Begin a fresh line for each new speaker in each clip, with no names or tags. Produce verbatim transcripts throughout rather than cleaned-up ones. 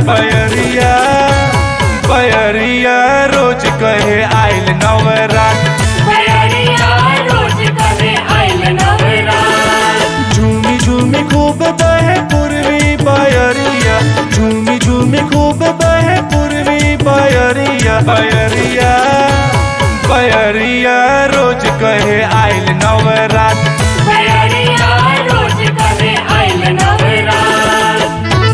बयरिया बयरिया रोज कहे आइल नवरात,
बयरिया रोज कहे आइल नवरात।
झूमी झूमी खूब बहे पूर्वी बयरिया, झूमी झूमी खूब बहे पूर्वी बयरिया, बयरिया बयरिया रोज कहे आइल नवरात,
बयरिया रोज कहे आइल नवरात।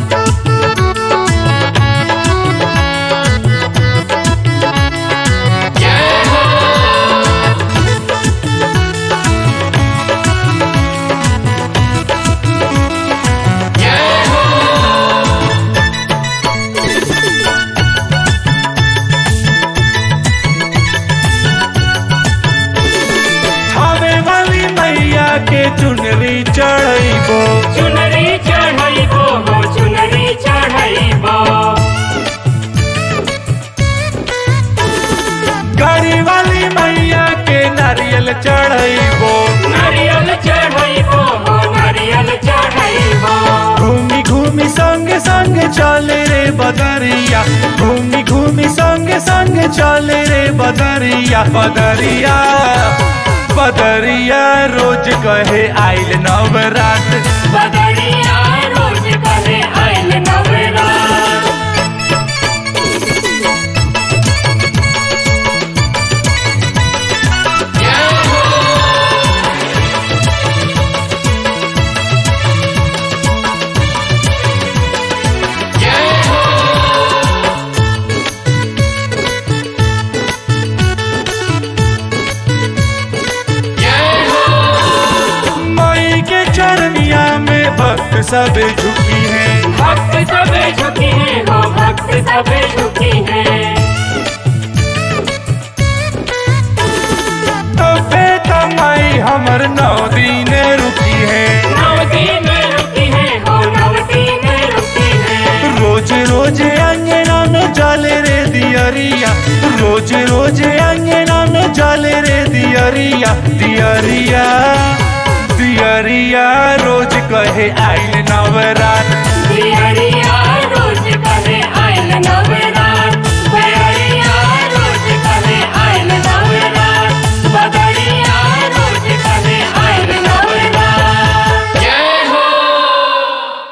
के चुनरी चढ़ैबो,
चुनरी चढ़ैबो हो चुनरी चढ़ैबो।
गाड़ी वाली मैया के नारियल चढ़ैबो,
नारियल चढ़ैबो हो नारियल चढ़ैबो।
घूमी घूमी संग संग चले रे बदरिया, घूमी घूमी संग संग चले रे बदरिया, बदरिया बदरिया रोज कहे आइल नवरात,
बदरिया रोज कहे आइल नवरात।
चरनिया में भक्त सब झुकी हैं,
भक्त सब झुकी हैं हो भक्त सब झुकी हैं।
तो बेटा माई हमर नौ दिन रुकी है,
नौ दिन रुकी है हो नौ दिन रुकी है।
रोज रोज अंगना में जले रे दियरिया, रोज रोज अंगना में जले रे दियरिया, दियरिया दियरिया रोज कहे आइल नवरात,
दियरिया